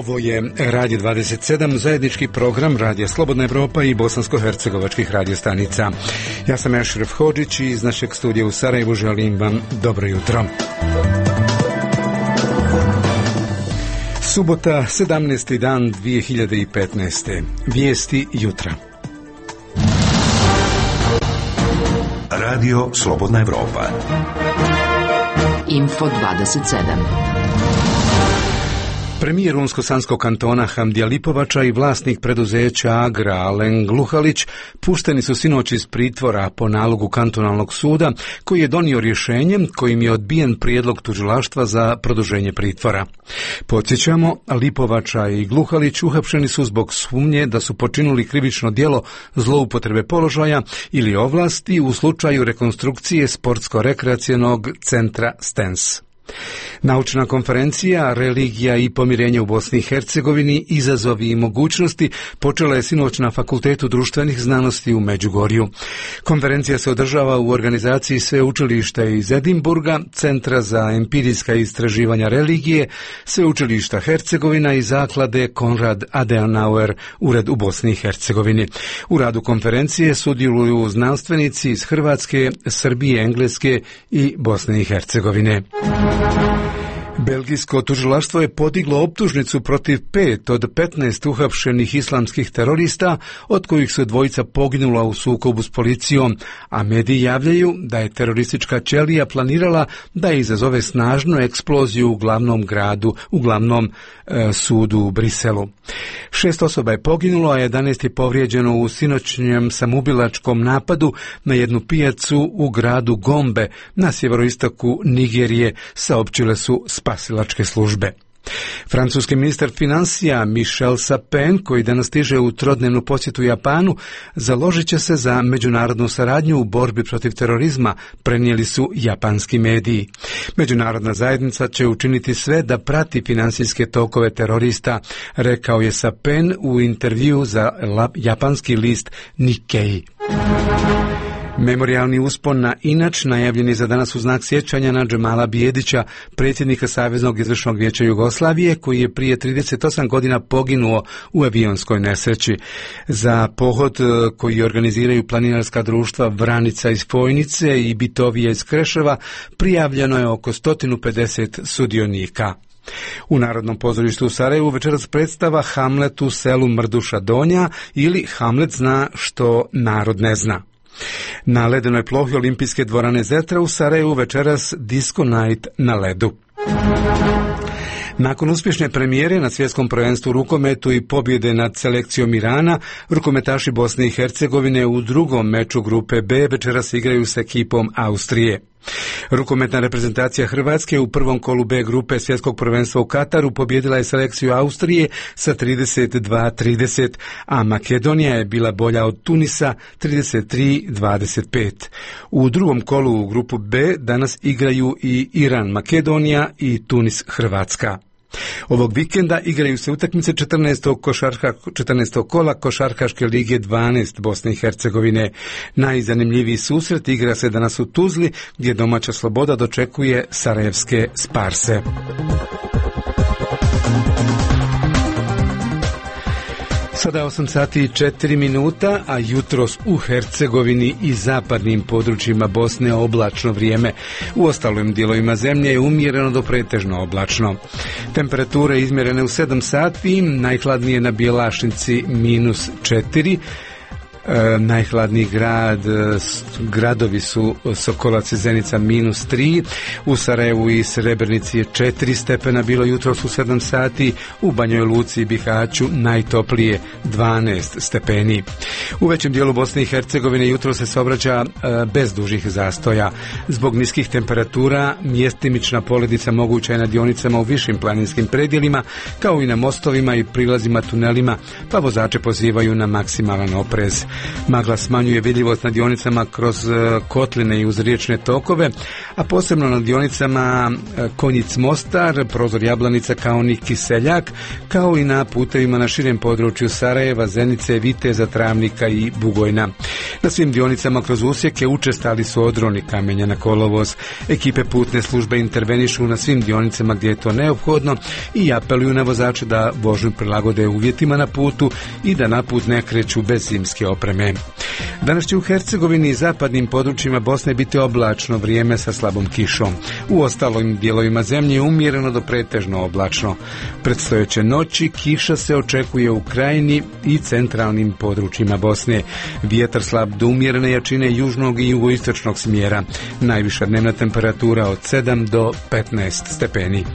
Ovo je Radio 27, zajednički program Radija Slobodna Evropa i bosansko-hercegovačkih radiostanica. Ja sam Ešref Hodžić i iz našeg studija u Sarajevu želim vam dobro jutro. Subota, 17. dan 2015. Vijesti jutra. Radio Slobodna Evropa. Info 27. Premijer Unsko-Sanskog kantona Hamdija Lipovača i vlasnik preduzeća Agra Alen Gluhalić pušteni su sinoć iz pritvora po nalogu kantonalnog suda koji je donio rješenje kojim je odbijen prijedlog tužilaštva za produženje pritvora. Podsjećamo, Lipovača i Gluhalić uhapšeni su zbog sumnje da su počinili krivično djelo zloupotrebe položaja ili ovlasti u slučaju rekonstrukcije sportsko-rekreacionog centra Stens. Naučna konferencija Religija i pomirenje u Bosni i Hercegovini, izazovi i mogućnosti počela je sinoć na Fakultetu društvenih znanosti u Međugorju. Konferencija se održava u organizaciji sveučilišta iz Edinburga, Centra za empirijska istraživanja religije, sveučilišta Hercegovina i zaklade Konrad Adenauer, ured u Bosni i Hercegovini. U radu konferencije sudjeluju znanstvenici iz Hrvatske, Srbije, Engleske i Bosne i Hercegovine. Belgijsko tužilaštvo je podiglo optužnicu protiv 5 od 15 uhapšenih islamskih terorista, od kojih su dvojica poginula u sukobu s policijom, a mediji javljaju da je teroristička ćelija planirala da izazove snažnu eksploziju u glavnom gradu, u glavnom sudu u Briselu. 6 osoba je poginulo, a 11 je povrijeđeno u sinoćnjem samoubilačkom napadu na jednu pijacu u gradu Gombe na sjeveroistoku Nigerije, saopćile su spasilačke službe. Francuski ministar financija Michel Sapin, koji danas stiže u trodnevnu posjetu Japanu, založit će se za međunarodnu saradnju u borbi protiv terorizma, prenijeli su japanski mediji. Međunarodna zajednica će učiniti sve da prati financijske tokove terorista, rekao je Sapin u intervjuu za japanski list Nikkei. Memorijalni uspon na Inač najavljen je za danas u znak sjećanja na Džemala Bijedića, predsjednika Saveznog izvršnog vijeća Jugoslavije, koji je prije 38 godina poginuo u avionskoj nesreći. Za pohod koji organiziraju planinarska društva Vranica iz Fojnice i Bitovija iz Kreševa prijavljeno je oko 150 sudionika. U Narodnom pozorištu u Sarajevu večeras predstava Hamlet u selu Mrduša Donja ili Hamlet zna što narod ne zna. Na ledenoj plohi Olimpijske dvorane Zetra u Sarajevu večeras Disco Night na ledu. Nakon uspješne premijere na svjetskom prvenstvu u rukometu i pobjede nad selekcijom Irana, rukometaši Bosne i Hercegovine u drugom meču grupe B večeras igraju s ekipom Austrije. Rukometna reprezentacija Hrvatske u prvom kolu B grupe svjetskog prvenstva u Kataru pobjedila je selekciju Austrije sa 32-30, a Makedonija je bila bolja od Tunisa 33-25. U drugom kolu u grupu B danas igraju i Iran Makedonija i Tunis Hrvatska. Ovog vikenda igraju se utakmice 14. kola Košarkaške lige 12 Bosne i Hercegovine. Najzanimljiviji susret igra se danas u Tuzli, gdje domaća Sloboda dočekuje sarajevske Sparse. Sada 8 sati i 4 minuta, a jutros u Hercegovini i zapadnim područjima Bosne oblačno vrijeme. U ostalim dijelovima zemlje je umjereno do pretežno oblačno. Temperature izmjerene u 7 sati, najhladnije na Bjelašnici -4, najhladniji gradovi su Sokolac i Zenica -3, u Sarajevu i Srebrenici je 4 stepena bilo jutros u 7 sati, u Banjoj Luci i Bihaću najtoplije 12 stepeni. U većem dijelu Bosne i Hercegovine jutro se saobraća bez dužih zastoja. Zbog niskih temperatura mjestimična poledica moguća je na dionicama u višim planinskim predjelima, kao i na mostovima i prilazima tunelima, pa vozače pozivaju na maksimalan oprez. Magla smanjuje vidljivost na dionicama kroz kotline i uz riječne tokove, a posebno na dionicama Konjic-Mostar, Prozor Jablanica, Kaonik, Kiseljak, kao i na putevima na širem području Sarajeva, Zenice, Viteza, Travnika i Bugojna. Na svim dionicama kroz usjeke učestali su odroni kamenja na kolovoz. Ekipe putne službe intervenišu na svim dionicama gdje je to neophodno i apeluju na vozače da vožnju prilagode uvjetima na putu i da na put ne kreću bez zimske opreme. Danas će u Hercegovini i zapadnim područjima Bosne biti oblačno vrijeme sa slabom kišom. U ostalim dijelovima zemlje umjereno do pretežno oblačno. Predstojeće noći kiša se očekuje u krajini i centralnim područjima Bosne. Vjetar slab do umjerene jačine južnog i jugoistočnog smjera. Najviša dnevna temperatura od 7 do 15 stepeni.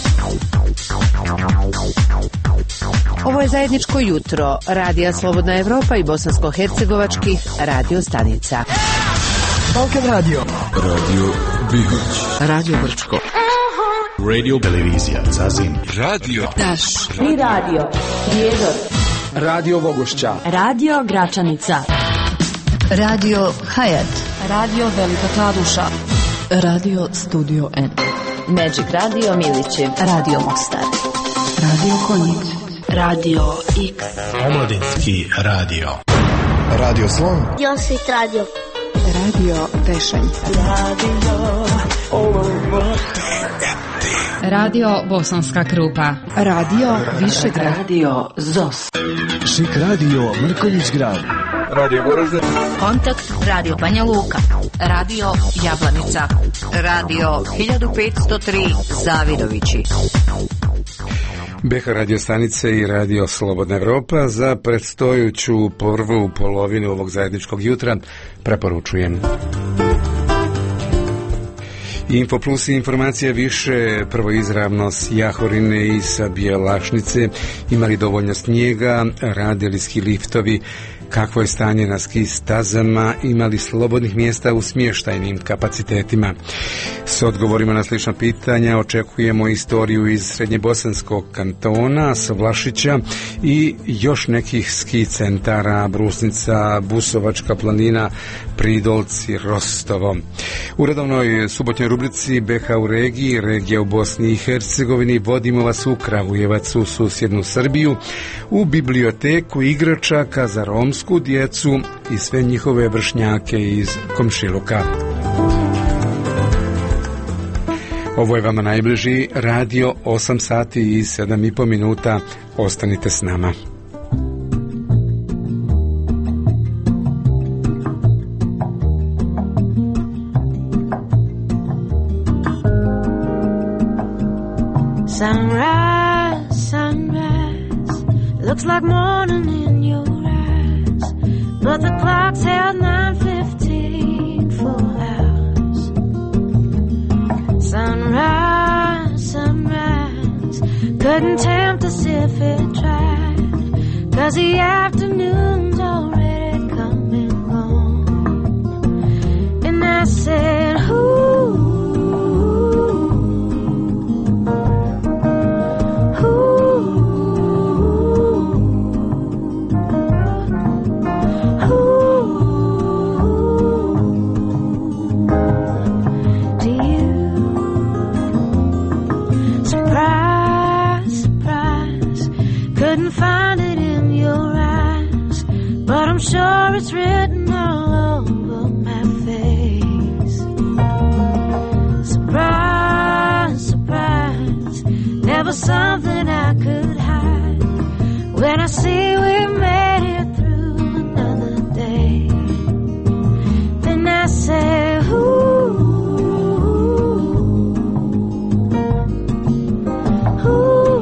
Ovo je zajedničko jutro Radija Slobodna Evropa i bosansko-hercegovačkih radio stanica. Balkan Radio, Radio Bihać, Radio Brčko, Radio Televizija Zazin, Radio Daš, i Radio Prijedor, Radio Vogošća, Radio Gračanica, Radio Hayat, Radio Velika Kladuša, Radio Studio N, Magic Radio Milići, Radio Mostar, Radio Konjic, Radio X, Omladinski radio, Radio Slon, Josit Radio, Radio Tešanj, Radio Bosanska Krupa, Radio Višegrad, Radio ZOS, Šik Radio Mrkonjić Grad, Radio Goražde, Kontakt Radio Banja Luka, Radio Jablanica, Radio 1503 Zavidovići. BH radio stanice i Radio Slobodna Evropa za predstojuću prvu polovinu ovog zajedničkog jutra preporučujem Info Plus i informacija više, prvo izravno s Jahorine i sa Bjelašnice, imali dovoljno snijega, radili ski liftovi, kakvo je stanje na ski stazama, imali slobodnih mjesta u smještajnim kapacitetima. S odgovorima na slična pitanja očekujemo istoriju iz Srednjebosanskog kantona, s Vlašića i još nekih ski centara, Brusnica, Busovačka planina, Pridolci, Rostovo. U redovnoj subotnjoj rubrici BH u regiji, regija u Bosni i Hercegovini, vodimo vas u Kragujevac, u susjednu Srbiju, u biblioteku igračaka za romsku djecu i sve njihove vršnjake iz komšiluka. Ovo je vama najbliži radio, 8 sati i 7,5 minuta. Ostanite s nama. Sunrise, sunrise, looks like morning in your eyes, but the clock's held 9:15 for hours. Sunrise, sunrise, couldn't tempt us if it tried, 'cause the afternoon's already come and gone. And I said, ooh, I'm sure it's written all over my face. Surprise, surprise, never something I could hide. When I see we made it through another day, then I say, ooh, ooh.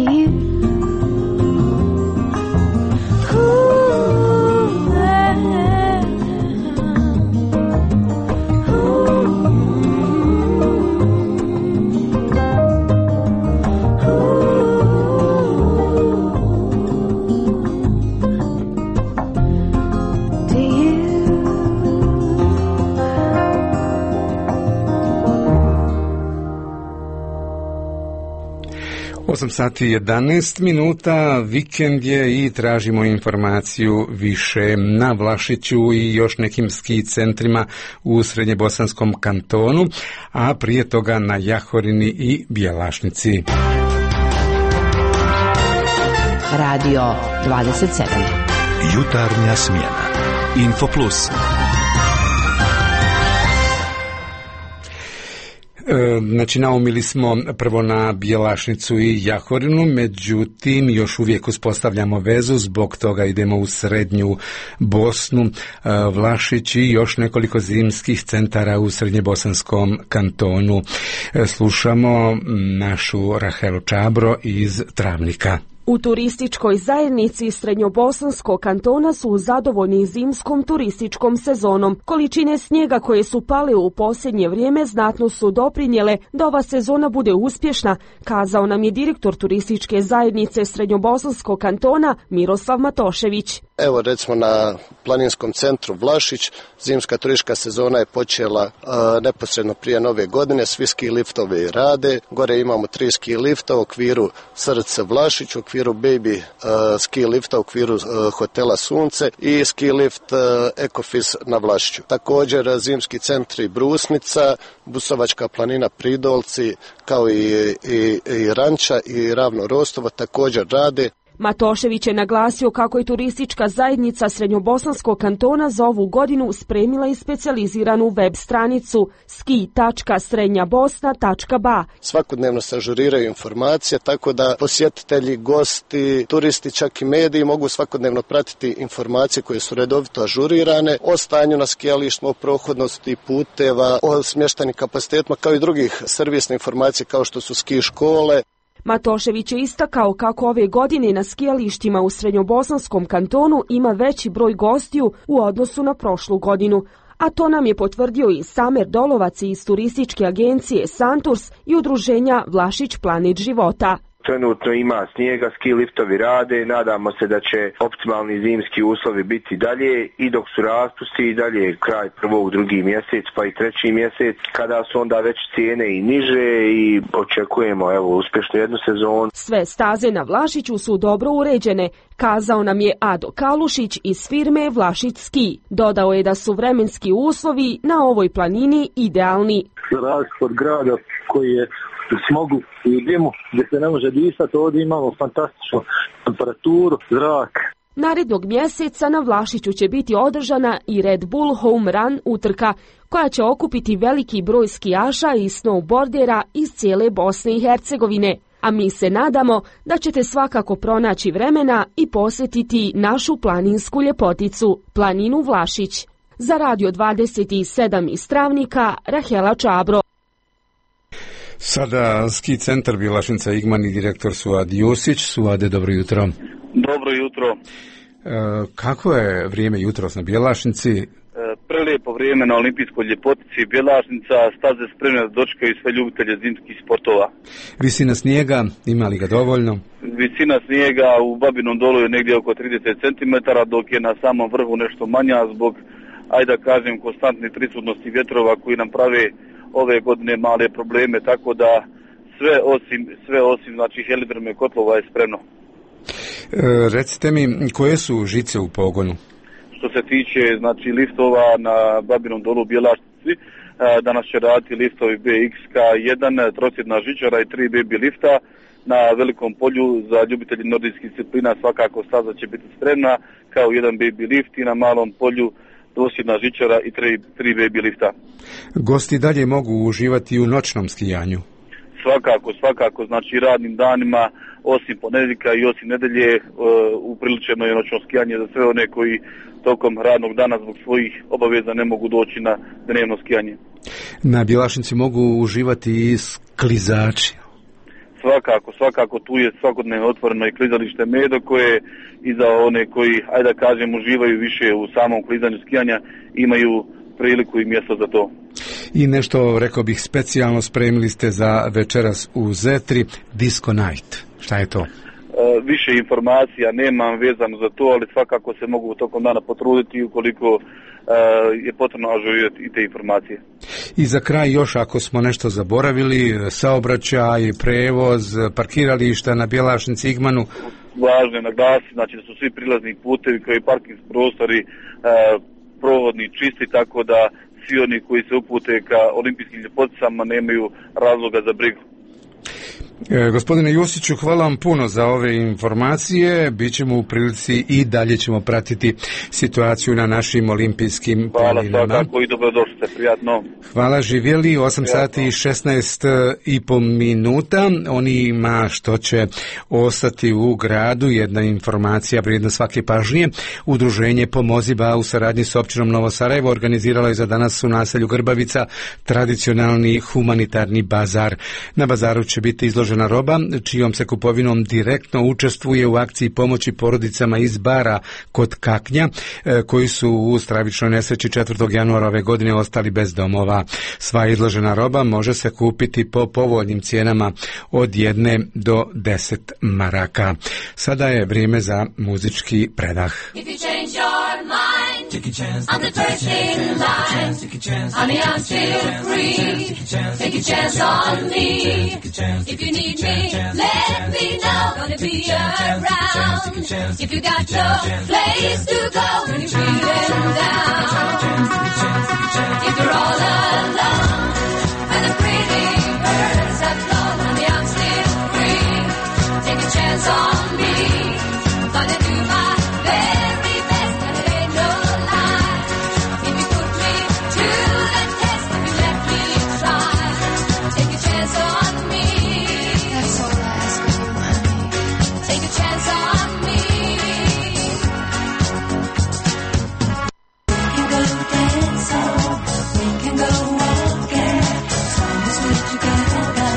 Sati 11 minuta, vikend je i tražimo informaciju više na Vlašiću i još nekim ski centrima u Srednjebosanskom kantonu, a prije toga na Jahorini i Bjelašnici. Radio 27. Jutarnja smjena. Info Plus. Znači, naumili smo prvo na Bjelašnicu i Jahorinu, međutim još uvijek uspostavljamo vezu, zbog toga idemo u Srednju Bosnu, Vlašić i još nekoliko zimskih centara u Srednjebosanskom kantonu. Slušamo našu Rahelu Čabro iz Travnika. U turističkoj zajednici Srednjobosanskog kantona su zadovoljni zimskom turističkom sezonom. Količine snijega koje su pale u posljednje vrijeme znatno su doprinijele da ova sezona bude uspješna, kazao nam je direktor turističke zajednice Srednjobosanskog kantona Miroslav Matošević. Evo recimo na planinskom centru Vlašić zimska turistička sezona je počela neposredno prije nove godine, svi ski liftovi rade, gore imamo 3 ski lifta u okviru Srce Vlašić, u okviru Baby ski lifta, u okviru hotela Sunce i ski lift Ekofis na Vlašiću. Također zimski centri Brusnica, Busovačka planina Pridolci kao i Ranča i Ravno Rostovo također rade. Matošević je naglasio kako je turistička zajednica Srednjobosanskog kantona za ovu godinu spremila i specijaliziranu web stranicu ski.srednjabosna.ba. Svakodnevno se ažuriraju informacije, tako da posjetitelji, gosti, turisti, čak i mediji mogu svakodnevno pratiti informacije koje su redovito ažurirane o stanju na skijalištima, o prohodnosti puteva, o smještajnim kapacitetima, kao i drugih servisne informacije kao što su ski škole. Matošević je istakao kako ove godine na skijalištima u Srednjobosanskom kantonu ima veći broj gostiju u odnosu na prošlu godinu, a to nam je potvrdio i Samer Dolovac iz turističke agencije Santurs i udruženja Vlašić Planet života. Trenutno ima snijega, ski liftovi rade, nadamo se da će optimalni zimski uslovi biti dalje i dok su raspusti i dalje kraj prvog, drugi mjesec pa i treći mjesec, kada su onda već cijene i niže i očekujemo uspješnu jednu sezonu. Sve staze na Vlašiću su dobro uređene, kazao nam je Ado Kalušić iz firme Vlašić Ski. Dodao je da su vremenski uslovi na ovoj planini idealni. Za razliku od grada koji je u smogu i dimu gdje se ne može disati, ovdje imamo fantastičnu temperaturu, zrak. Narednog mjeseca na Vlašiću će biti održana i Red Bull Home Run utrka, koja će okupiti veliki broj skijaša i snowboardera iz cijele Bosne i Hercegovine. A mi se nadamo da ćete svakako pronaći vremena i posjetiti našu planinsku ljepoticu, planinu Vlašić. Za Radio 27 iz Travnika, Rahela Čabro. Sada ski centar Bjelašnica Igman i direktor Suad Jusić. Suade, dobro jutro. Dobro jutro. Kako je vrijeme jutros na Bjelašnici? Prelijepo vrijeme na olimpijskoj ljepotici. Bjelašnica, staze spremne da dočekaju sve ljubitelje zimskih sportova. Visina snijega, ima li ga dovoljno? Visina snijega u Babinom Dolu je negdje oko 30 cm, dok je na samom vrhu nešto manja zbog, ajde da kažem, konstantne prisutnosti vjetrova koji nam prave ove godine male probleme, tako da sve osim znači helidrome kotlova je spremno. Recite mi, koje su žice u pogonu? Što se tiče znači liftova na Babinom Dolu Bjelašnici, danas će raditi liftovi BXK1, trosjedna žičara i 3 baby lifta. Na velikom polju za ljubitelji nordijskih disciplina svakako staza će biti spremna kao jedan baby lift i na malom polju dvosjedna žičara i 3 baby lifta. Gosti dalje mogu uživati u noćnom skijanju? Svakako, znači radnim danima, osim ponedjeljka i osim nedelje, upriličeno je noćno skijanje za sve one koji tokom radnog dana zbog svojih obaveza ne mogu doći na dnevno skijanje. Na Bjelašnici mogu uživati i sklizači? svakako tu je svakodnevno otvoreno i klizalište Medo koje i za one koji, ajde da kažem, uživaju više u samom klizanju skijanja, imaju priliku i mjesto za to. I nešto, rekao bih, specijalno spremili ste za večeras u Zetri, Disco Night. Šta je to? Više informacija nemam vezano za to, ali svakako se mogu tokom dana potruditi ukoliko je potrebno ažurirati i te informacije. I za kraj još, ako smo nešto zaboravili, saobraćaj, prevoz, parkirališta na Bjelašnici, Igmanu. Važno je naglasiti, znači da su svi prilazni putevi kao i parking prostori prohodni, čisti, tako da svi oni koji se upute ka olimpijskim ljepoticama nemaju razloga za brigu. Gospodine Jusiću, hvala vam puno za ove informacije. Bićemo u prilici i dalje ćemo pratiti situaciju na našim olimpijskim planinama. Hvala, svakako i dobrodošli, prijatno. Hvala, živjeli. 8 sati i 16,5 minuta. Onima što će ostati u gradu, jedna informacija vrijedna svake pažnje. Udruženje Pomoziba u saradnji s općinom Novo Sarajevo organiziralo je za danas u naselju Grbavica tradicionalni humanitarni bazar. Na bazaru će biti izložena roba, čijom se kupovinom direktno učestvuje u akciji pomoći porodicama iz Bara kod Kaknja, koji su u stravičnoj nesreći 4. januara ove godine ostali bez domova. Sva izložena roba može se kupiti po povoljnim cijenama od 1 do 10 maraka. Sada je vrijeme za muzički predah. Take a chance, I'm the first in line. Honey, I'm still free. Take a chance on me. If you need me, let me know. Gonna be around. If you got no place to go when you're feeling down. If you're all alone and the pretty birds have flown, honey, I'm still free. Take a chance on me. Gonna do my very best, and it ain't no lie. If you put me to the test, if you let me try, take a chance on me. That's all I ask of you, honey. Take a chance on me. We can go dancing, we can go walking, as long as we're together.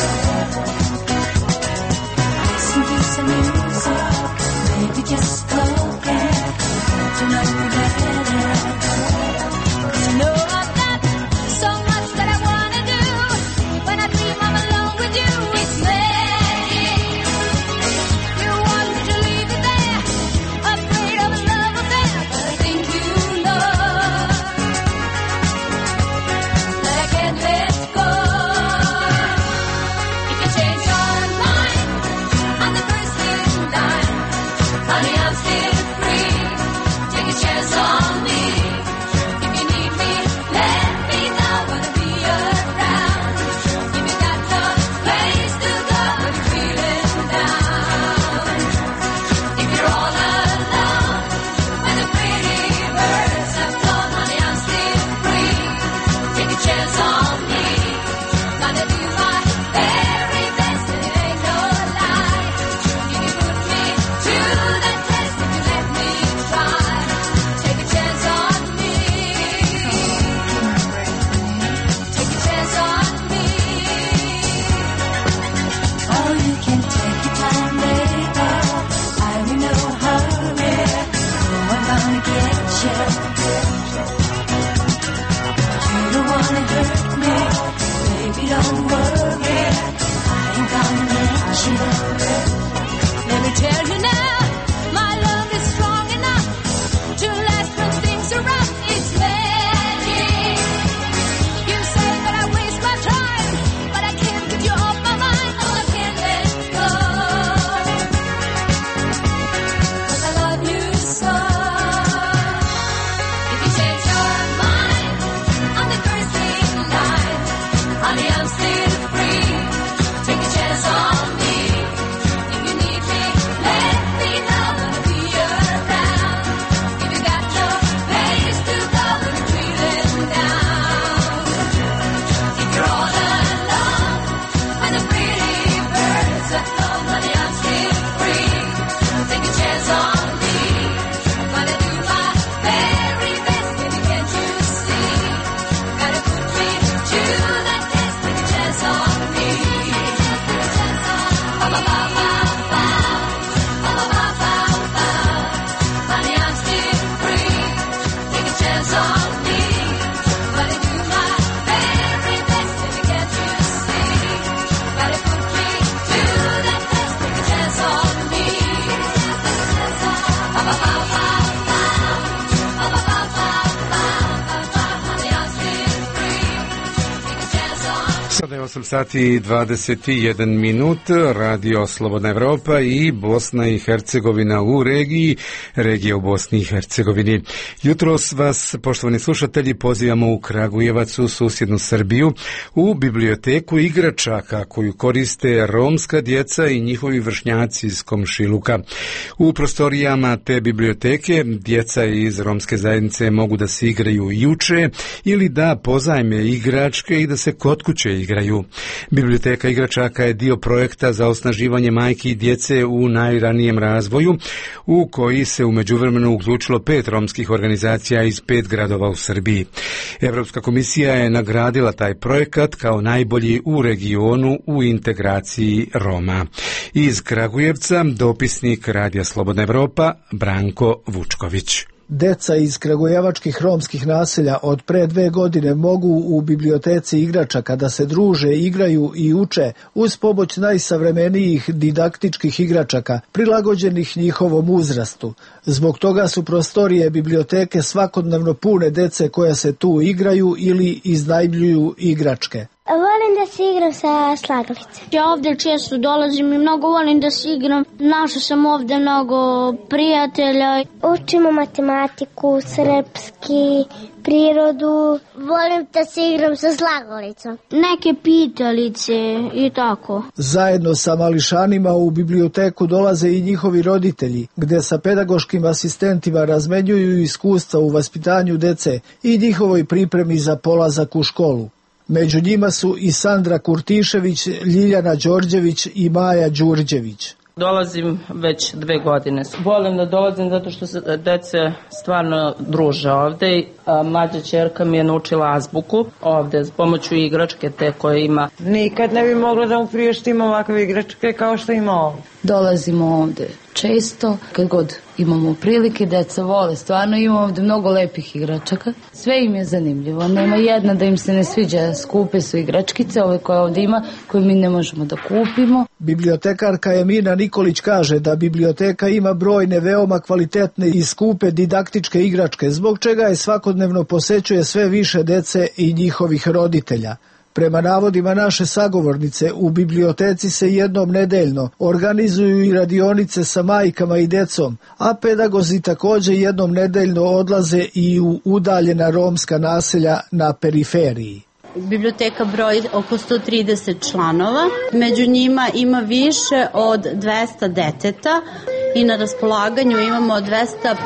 Listen to some music, maybe just spoken. You know me better. 'Cause you know I've got so much that I wanna do. When I dream I'm alone with you, it's magic. You want me to leave it there, afraid of a love affair, but I think you know that I can't let go. If you change your mind, I'm the first in line. Honey, I'm still Sada je 8 sati i 21 minut, Radio Slobodna Evropa i Bosna i Hercegovina u regija u Bosni i Hercegovini. Jutros vas, poštovani slušatelji, pozivamo u Kragujevac, u susjednu Srbiju, u biblioteku igračaka koju koriste romska djeca i njihovi vršnjaci iz komšiluka. U prostorijama te biblioteke djeca iz romske zajednice mogu da se igraju i uče ili da pozajme igračke i da se kod kuće igraju. Biblioteka igračaka je dio projekta za osnaživanje majki i djece u najranijem razvoju, u koji se u međuvremenu uključilo 5 romskih organizacija iz 5 gradova u Srbiji. Evropska komisija je nagradila taj projekat kao najbolji u regionu u integraciji Roma. Iz Kragujevca dopisnik Radija Slobodna Evropa Branko Vučković. Deca iz kragujevačkih romskih naselja od pre 2 godine mogu u biblioteci igračaka da se druže, igraju i uče uz pomoć najsavremenijih didaktičkih igračaka prilagođenih njihovom uzrastu. Zbog toga su prostorije biblioteke svakodnevno pune dece koja se tu igraju ili iznajmljuju igračke. Volim da se igram sa slagalice. Ja ovdje često dolazim i mnogo volim da se igram. Našao sam ovdje mnogo prijatelja. Učimo matematiku, srpski, prirodu. Volim da se igram sa slagalicom. Neke pitalice i tako. Zajedno sa mališanima u biblioteku dolaze i njihovi roditelji, gde sa pedagoškim asistentima razmenjuju iskustva u vaspitanju dece i njihovoj pripremi za polazak u školu. Među njima su i Sandra Kurtišević, Ljiljana Đorđević i Maja Đurđević. Dolazim već 2 godine. Volim da dolazim zato što se dece stvarno druže ovde. Mlađa ćerka mi je naučila azbuku ovde s pomoću igračke te koje ima. Nikad ne bi mogla da mu priuštim ovakve igračke kao što ima ovdje. Dolazimo ovde često, kad god imamo prilike, deca vole, stvarno imamo ovde mnogo lepih igračaka. Sve im je zanimljivo, nema jedna da im se ne sviđa, skupe su igračkice, ove koje ovde ima, koje mi ne možemo da kupimo. Bibliotekarka Emina Nikolić kaže da biblioteka ima brojne veoma kvalitetne i skupe didaktičke igračke, zbog čega je svakodnevno posećuje sve više dece i njihovih roditelja. Prema navodima naše sagovornice, u biblioteci se jednom nedeljno organizuju i radionice sa majkama i decom, a pedagozi također jednom nedeljno odlaze i u udaljena romska naselja na periferiji. Biblioteka broji oko 130 članova, među njima ima više od 200 deteta i na raspolaganju imamo 250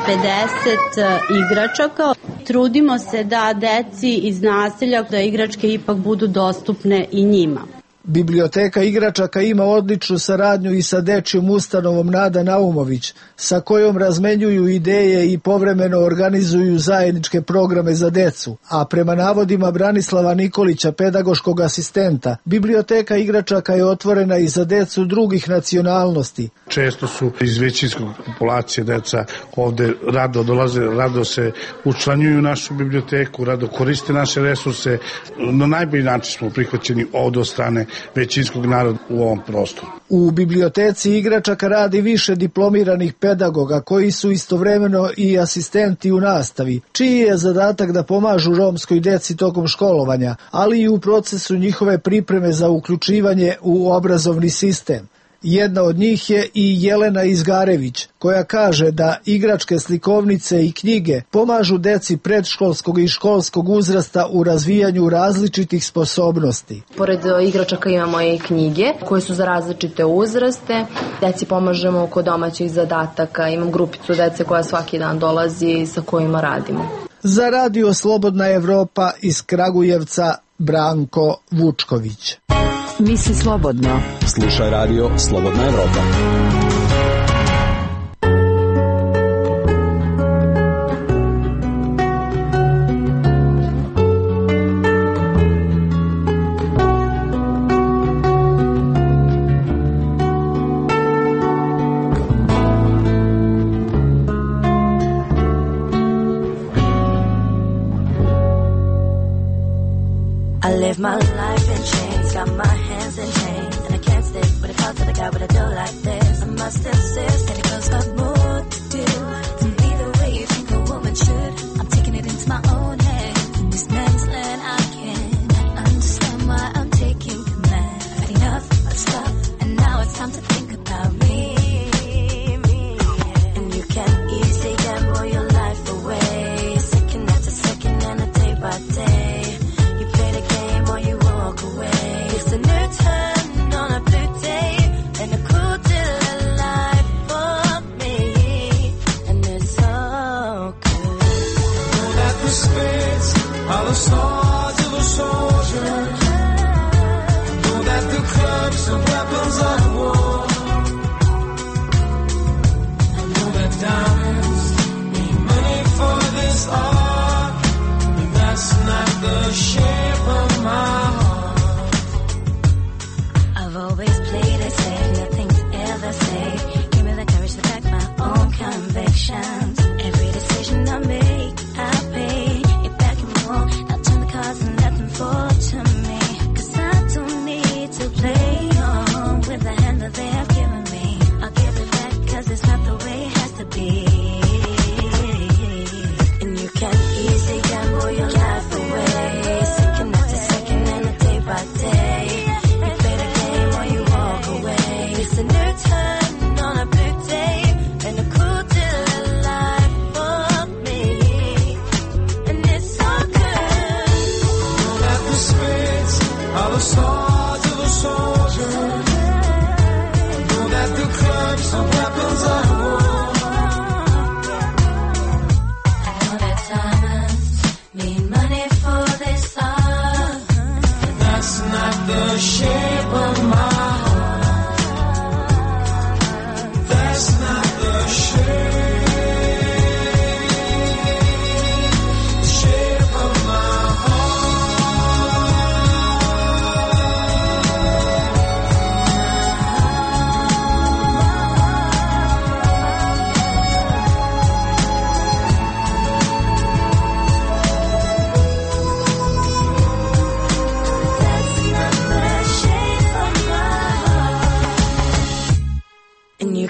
igračaka. Trudimo se da deci iz naselja da igračke ipak budu dostupne i njima. Biblioteka igračaka ima odličnu saradnju i sa dečjom ustanovom Nada Naumović, sa kojom razmenjuju ideje i povremeno organizuju zajedničke programe za decu, a prema navodima Branislava Nikolića, pedagoškog asistenta, biblioteka igračaka je otvorena i za decu drugih nacionalnosti. Često su iz većinskog populacije deca ovde rado dolaze, rado se učlanjuju u našu biblioteku, rado koriste naše resurse. Na najbolji način smo prihvaćeni ovde od strane većinskog naroda u ovom prostoru. U biblioteci igračaka radi više diplomiranih pedagoga koji su istovremeno i asistenti u nastavi, čiji je zadatak da pomažu romskoj deci tokom školovanja, ali i u procesu njihove pripreme za uključivanje u obrazovni sistem. Jedna od njih je i Jelena Izgarević, koja kaže da igračke, slikovnice i knjige pomažu deci predškolskog i školskog uzrasta u razvijanju različitih sposobnosti. Pored igračaka imamo i knjige koje su za različite uzraste. Deci pomažemo oko domaćih zadataka. Imam grupicu dece koja svaki dan dolazi i sa kojima radimo. Za Radio Slobodna Evropa iz Kragujevca Branko Vučković. Misli slobodno. Slušaj Radio Slobodna Evropa. I live my life in chains, got my hands in chains, and I can't stick with a call to the guy with a deal like this. I must insist that it girls got more to do to be the way you think a woman should. I'm taking it into my own hands. In this man's land, I can't understand why I'm taking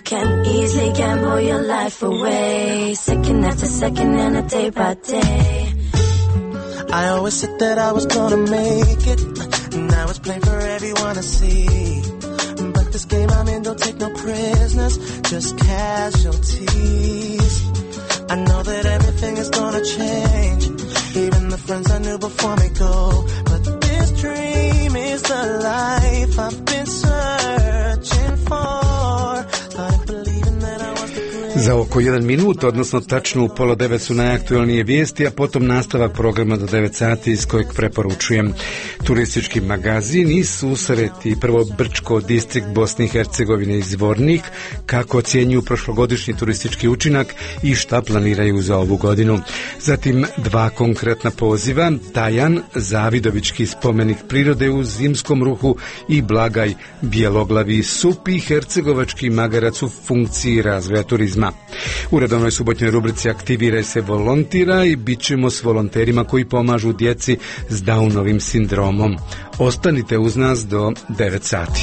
can easily gamble your life away, second after second and a day by day. I always said that I was gonna make it, now it's plain for everyone to see. But this game I'm in don't take no prisoners, just casualties. I know that everything is gonna change, even the friends I knew before me go. But this dream is the life I've been searching for. Started believing that I was the greatest. Za oko 1 minut, odnosno tačno u 8:30 su najaktualnije vijesti, a potom nastavak programa do 9 sati iz kojeg preporučujem turistički magazin i susret i prvo Brčko, distrikt Bosne i Hercegovine i Zvornik, kako ocjenjuju prošlogodišnji turistički učinak i šta planiraju za ovu godinu. Zatim 2 konkretna poziva, Tajan, Zavidovićki spomenik prirode u zimskom ruhu i Blagaj, Bjeloglavi sup i Hercegovački magarac u funkciji razvoja turizma. U redovnoj subotnjoj rubrici Aktiviraj se volontira i bit ćemo s volonterima koji pomažu djeci s Downovim sindromom. Ostanite uz nas do 9 sati.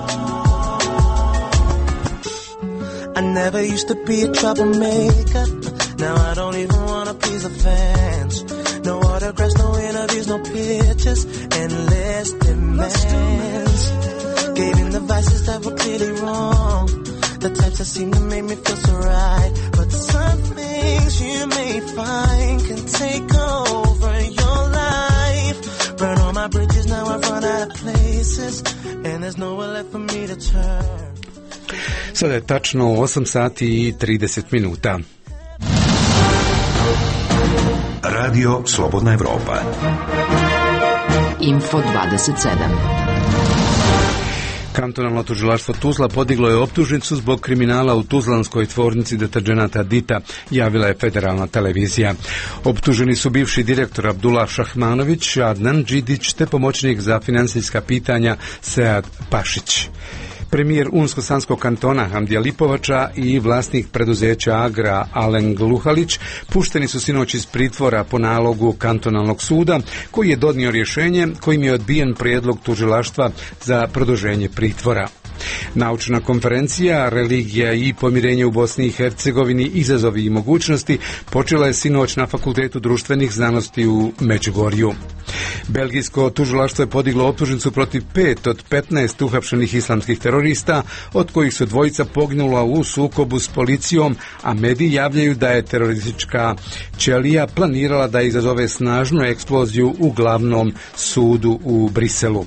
I never used to be a troublemaker. Now I don't even wanna please the fans. No autographs, no interviews, no pictures, endless demands. Gave in the vices that were clearly wrong, the types that seem to make me feel so right. But some things you may find can take over your life. Burn all my bridges, now I've run out of places, and there's nowhere left for me to turn. Sada je tačno 8 sati i 30 minuta. Radio Slobodna Evropa. Info 27. Kantonalno tužilaštvo Tuzla podiglo je optužnicu zbog kriminala u tuzlanskoj tvornici deterdženata Dita, javila je federalna televizija. Optuženi su bivši direktor Abdullah Šahmanović, Adnan Đidić te pomoćnik za financijska pitanja Sead Pašić. Premijer Unsko-Sanskog kantona Hamdija Lipovača i vlasnik preduzeća Agra Alen Gluhalić pušteni su sinoć iz pritvora po nalogu kantonalnog suda, koji je donio rješenje kojim je odbijen prijedlog tužilaštva za produženje pritvora. Naučna konferencija Religija i pomirenje u Bosni i Hercegovini, izazovi i mogućnosti počela je sinoć na Fakultetu društvenih znanosti u Međugorju. Belgijsko tužilaštvo je podiglo optužnicu protiv 5 od 15 uhapšenih islamskih terorista, od kojih su 2 poginula u sukobu s policijom, a mediji javljaju da je teroristička ćelija planirala da izazove snažnu eksploziju u glavnom sudu u Briselu.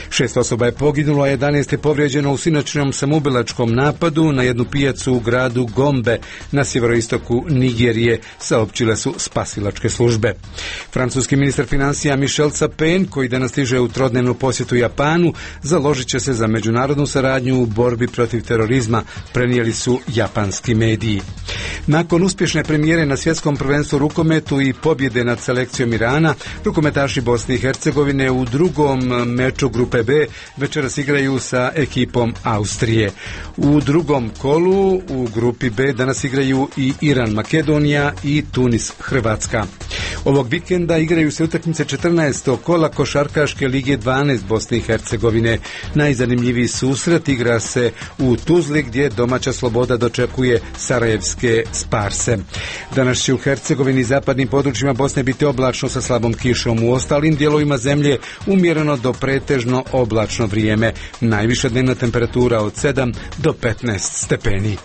6 osoba je poginulo, a 11 je povrijeđeno u sinoćnom samoubilačkom napadu na jednu pijacu u gradu Gombe na sjeveroistoku Nigerije, saopćile su spasilačke službe. Francuski ministar financija Michel Sapin, koji danas stiže u trodnevnu posjetu Japanu, založit će se za međunarodnu saradnju u borbi protiv terorizma, prenijeli su japanski mediji. Nakon uspješne premijere na svjetskom prvenstvu rukometu i pobjede nad selekcijom Irana, rukometaši Bosne i Hercegovine u drugom meču grupe B večeras igraju sa ekipom Austrije. U drugom kolu u grupi B danas igraju i Iran Makedonija i Tunis Hrvatska. Ovog vikenda igraju se utakmice 14. kola košarkaške lige 12 Bosne i Hercegovine. Najzanimljiviji susret igra se u Tuzli, gdje domaća Sloboda dočekuje sarajevske Sparse. Danas će u Hercegovini i zapadnim područjima Bosne biti oblačno sa slabom kišom. U ostalim dijelovima zemlje umjereno do pretežno oblačno vrijeme. Najviša dnevna temperatura od 7 do 15 stepeni.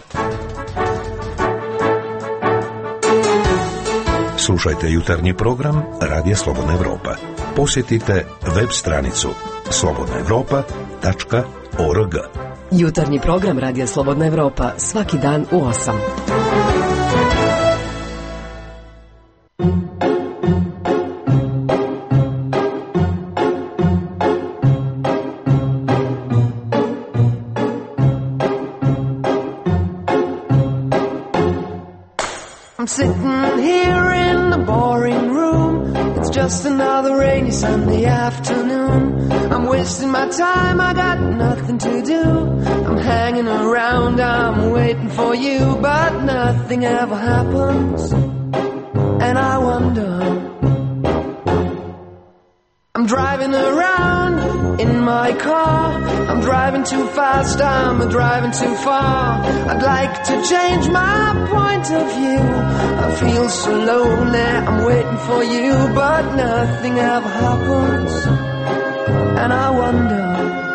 Slušajte jutarnji program Radija Slobodna Evropa. Posjetite web stranicu slobodnaevropa.org. Jutarnji program Radija Slobodna Evropa svaki dan u 8. I'm sitting here in the boring room. It's just another rainy Sunday afternoon. I'm wasting my time, I got nothing to do. I'm hanging around, I'm waiting for you, but nothing ever happens. And I wonder, I'm I'm driving around in my car. I'm driving too fast, I'm driving too far. I'd like to change my point of view. I feel so lonely, I'm waiting for you, but nothing ever happens. And I wonder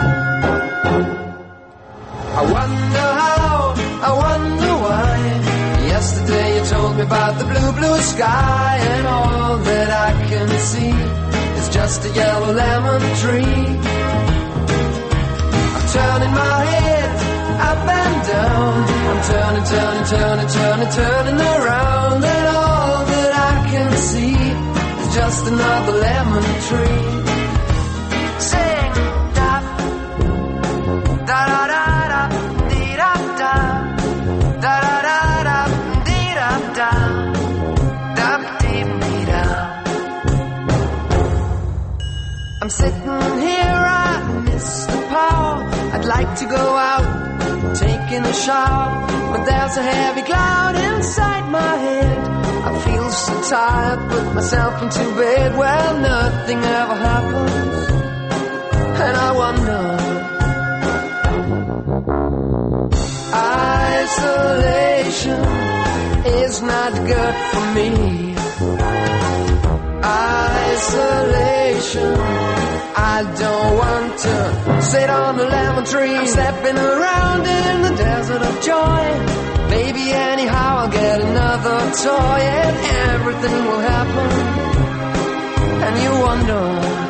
how, I wonder why. Yesterday you told me about the blue, blue sky, and all that I can see is just a yellow lemon tree. I'm turning my head up and down. I'm turning around, and all that I can see is just another lemon tree. Sing da da da da da dee da da da da da da dee da da da dee dee da. I'm sitting here, I miss the power. I'd like to go out, taking a shower, but there's a heavy cloud inside my head. I feel so tired, put myself into bed. Well, nothing ever happens, and I wonder. Isolation is not good for me. Isolation, I don't want to sit on a lemon tree. I'm stepping around in the desert of joy. Maybe anyhow I'll get another toy, and everything will happen. And you wonder,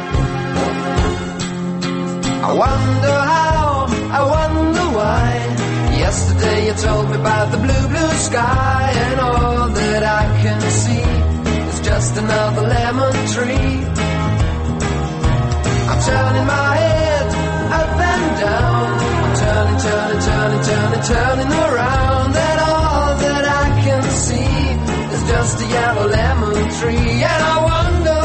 I wonder how, I wonder why. Yesterday you told me about the blue, blue sky, and all that I can see is just another lemon tree. I'm turning my head up and down. I'm turning around, and all that I can see is just a yellow lemon tree. And I wonder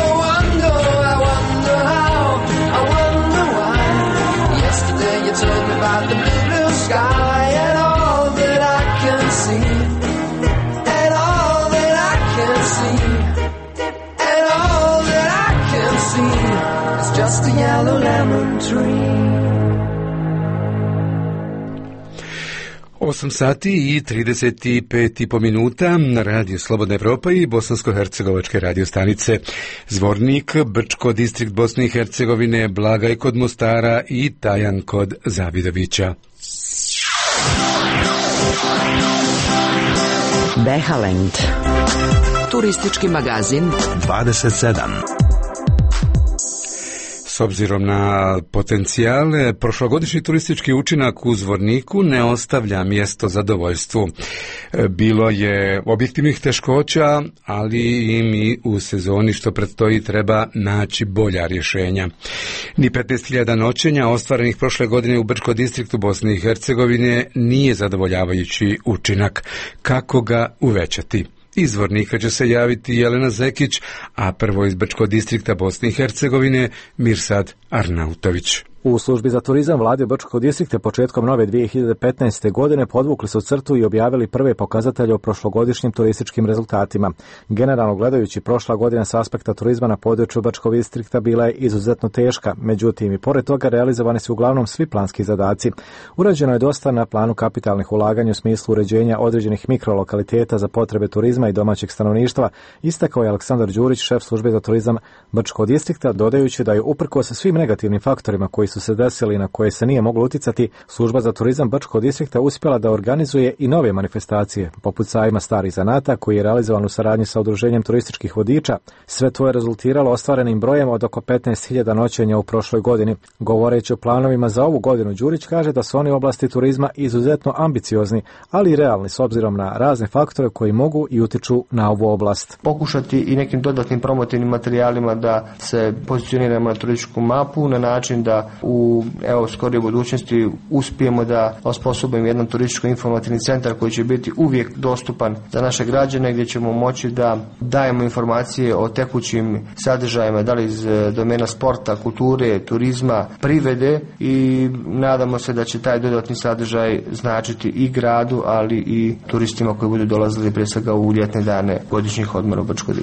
how, I wonder why. Yesterday you told me about the blue, blue sky, and all that I can see, and all that I can see, and all that I can see is just a yellow lemon tree. 8 sati i 35,5 minuta na radiju Slobodna Evropa i bosansko-hercegovačke radio stanice Zvornik, Brčko, distrikt Bosne i Hercegovine, Blagaj kod Mostara i Tajan kod Zavidovića. Behaland. Turistički magazin 27. S obzirom na potencijale, prošlogodišnji turistički učinak u Zvorniku ne ostavlja mjesto zadovoljstvu. Bilo je objektivnih teškoća, ali i mi u sezoni što predstoji treba naći bolja rješenja. Ni 15.000 noćenja ostvarenih prošle godine u Brčko distriktu Bosne i Hercegovine nije zadovoljavajući učinak. Kako ga uvećati? Iz Zvornika će se javiti Jelena Zekić, a prvo iz Brčkog distrikta Bosne i Hercegovine Mirsad Arnautović. U službi za turizam vlade Brčkog distrikta početkom nove 2015. godine podvukli su crtu i objavili prve pokazatelje o prošlogodišnjim turističkim rezultatima. Generalno gledajući, prošla godina s aspekta turizma na području Brčkog distrikta bila je izuzetno teška, međutim i pored toga realizovani su uglavnom svi planski zadaci. Urađeno je dosta na planu kapitalnih ulaganja u smislu uređenja određenih mikrolokaliteta za potrebe turizma i domaćeg stanovništva, istakao je Aleksandar Đurić, šef službe za turizam Brčkog distrikta, dodajući da je uprkos svim negativnim faktorima koji su se desili na koje se nije moglo uticati, služba za turizam Brčkog distrikta uspjela da organizuje i nove manifestacije, poput sajma starih zanata koji je realizovan u saradnji sa udruženjem turističkih vodiča. Sve to je rezultiralo ostvarenim brojem od oko 15.000 noćenja u prošloj godini. Govoreći o planovima za ovu godinu, Đurić kaže da su oni u oblasti turizma izuzetno ambiciozni, ali i realni s obzirom na razne faktore koji mogu i utiču na ovu oblast. Pokušati i nekim dodatnim promotivnim materijalima da se pozicioniramo na turističku mapu na način da u skorijoj budućnosti uspijemo da osposobimo jedan turističko-informativni centar koji će biti uvijek dostupan za naše građane, gdje ćemo moći da dajemo informacije o tekućim sadržajima, da li iz domena sporta, kulture, turizma, privrede, i nadamo se da će taj dodatni sadržaj značiti i gradu, ali i turistima koji budu dolazili prije svega u ljetne dane godišnjih odmora u Brčkoj distriktu.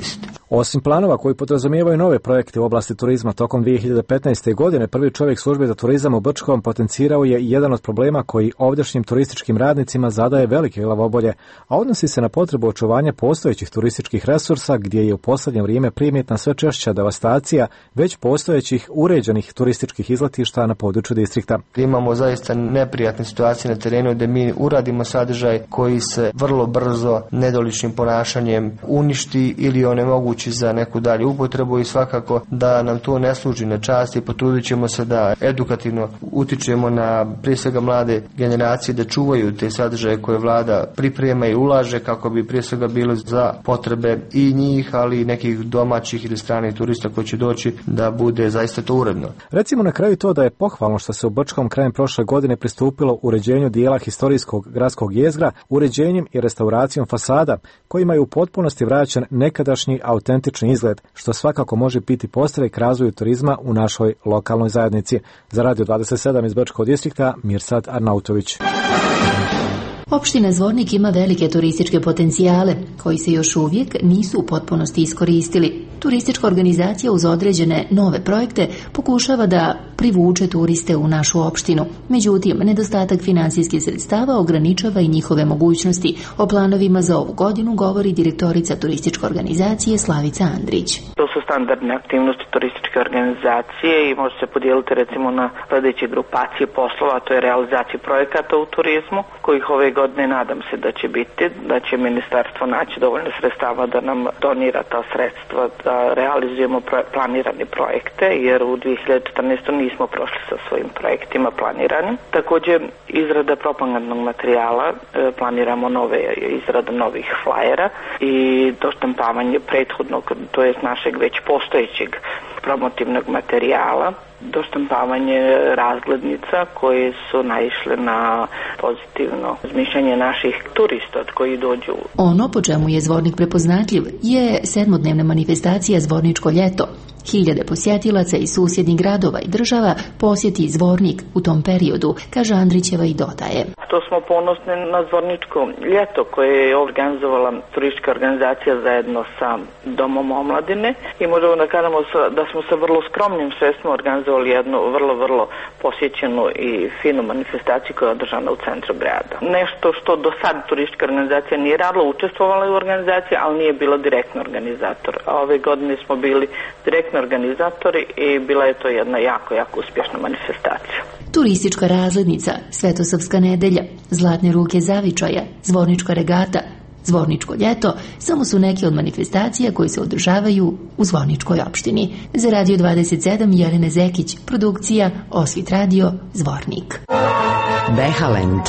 Osim planova koji podrazumijevaju nove projekte u oblasti turizma tokom 2015. godine, prvi čovjek službe za turizam u Brčkom potencirao je jedan od problema koji ovdješnjim turističkim radnicima zadaje velike glavobolje, a odnosi se na potrebu očuvanja postojećih turističkih resursa gdje je u posljednje vrijeme primjetna sve češća devastacija već postojećih uređenih turističkih izletišta na području distrikta. Imamo zaista neprijatne situacije na terenu gdje mi uradimo sadržaj koji se vrlo brzo nedoličnim ponašanjem uništi ili onemogući za neku dalju upotrebu i svakako da nam to ne služi na čast i potrudit ćemo se da edukativno utičemo na prije svega mlade generacije da čuvaju te sadržaje koje vlada priprema i ulaže kako bi prije svega bilo za potrebe i njih, ali i nekih domaćih ili stranih turista koji će doći da bude zaista to uredno. Recimo na kraju to da je pohvalno što se u Brčkom krajem prošle godine pristupilo uređenju dijela historijskog gradskog jezgra, uređenjem i restauracijom fasada kojima je u potpunosti vraćen nekadašnji autentični izgled, što svakako može biti podstrek razvoju turizma u našoj lokalnoj zajednici. Za Radio 27 iz Brčkog distrikta, Mirsad Arnautović. Opština Zvornik ima velike turističke potencijale koji se još uvijek nisu u potpunosti iskoristili. Turistička organizacija uz određene nove projekte pokušava da privuče turiste u našu opštinu. Međutim, nedostatak financijskih sredstava ograničava i njihove mogućnosti. O planovima za ovu godinu govori direktorica turističke organizacije Slavica Andrić. To su standardne aktivnosti turističke organizacije i može se podijeliti recimo na sljedeće grupacije poslova, to je realizacija projekata u turizmu, kojih ove godine nadam se da će biti, da će ministarstvo naći dovoljno sredstava da nam donira ta sredstva da realizujemo planirane projekte, jer u 2014. nismo prošli sa svojim projektima planiranim. Također izrada propagandnog materijala, planiramo izradu novih flajera i doštampavanje prethodnog, to je našeg već postojećeg promotivnog materijala, doštampavanje razglednica koje su naišle na pozitivno razmišljanje naših turista koji dođu. Ono po čemu je Zvornik prepoznatljiv je 7-dnevna manifestacija Zvorničko ljeto. Hiljade posjetilaca iz susjednih gradova i država posjeti Zvornik u tom periodu, kaže Andrićeva i dodaje. To smo ponosni na Zvorničko ljeto koje je organizovala turistička organizacija zajedno sa Domom omladine i možemo da kažemo da smo sa vrlo skromnim sredstvima organizovali jednu vrlo posjećenu i finu manifestaciju koja je održana u centru grada. Nešto što do sad turistička organizacija nije radila, učestvovala u organizaciji, ali nije bila direktno organizator. A ove godine smo bili direktno organizatori i bila je to jedna jako uspješna manifestacija. Turistička razglednica, Svetosavska nedelja, Zlatne ruke zavičaja, Zvornička regata, Zvorničko ljeto samo su neke od manifestacija koje se održavaju u Zvorničkoj opštini. Za Radio 27 Jelena Zekić, produkcija Osvit radio Zvornik. Behalend.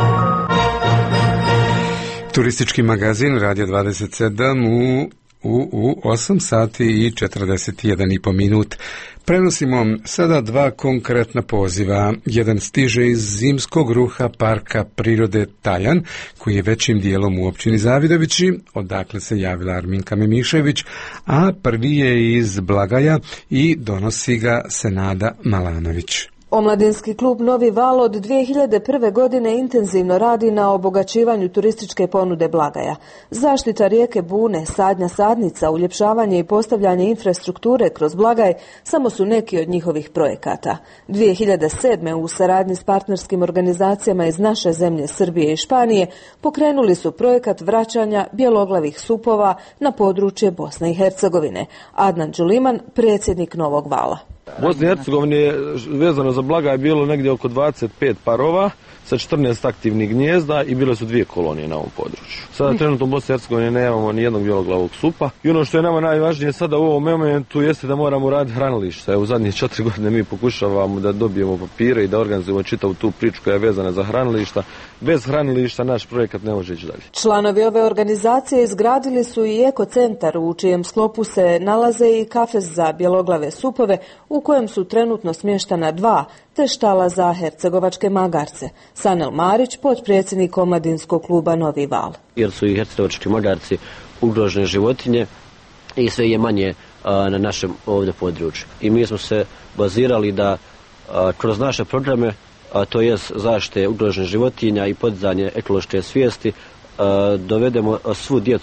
Turistički magazin Radio 27 u 8 sati i 41,5 minut. Prenosimo sada dva konkretna poziva. Jedan stiže iz zimskog ruha Parka prirode Taljan, koji je većim dijelom u općini Zavidovići, odakle se javila Arminka Memišević, a prvi je iz Blagaja i donosi ga Senada Malanović. Omladinski klub Novi Val od 2001. godine intenzivno radi na obogaćivanju turističke ponude Blagaja. Zaštita rijeke Bune, sadnja sadnica, uljepšavanje i postavljanje infrastrukture kroz Blagaj samo su neki od njihovih projekata. 2007. u saradnji s partnerskim organizacijama iz naše zemlje Srbije i Španije pokrenuli su projekat vraćanja bjeloglavih supova na područje Bosne i Hercegovine. Adnan Đuliman, predsjednik Novog Vala. Bosni i Hercegovini je vezano za Blagaj bilo negdje oko 25 parova sa 14 aktivnih gnijezda i bile su 2 kolonije na ovom području. Sada trenutno u Bosni i Hercegovini nemamo ni jednog bjeloglavog supa i ono što je nama najvažnije sada u ovom momentu jeste da moramo raditi hranilište. U zadnjih 4 godine mi pokušavamo da dobijemo papire i da organizujemo čitavu tu priču koja je vezana za hranilišta. Bez hranilišta naš projekat ne može ići dalje. Članovi ove organizacije izgradili su i ekocentar u čijem sklopu se nalaze i kafes za bjeloglave supove u kojem su trenutno smještana 2 te štala za hercegovačke magarce. Sanel Marić, potpredsjednik omladinskog kluba Novi Val. Jer su i hercegovački magarci ugrožene životinje i sve je manje na našem ovdje području. I mi smo se bazirali da kroz naše programe, to je zaštite ugroženih životinja i podizanje ekološke svijesti, dovedemo svu djecu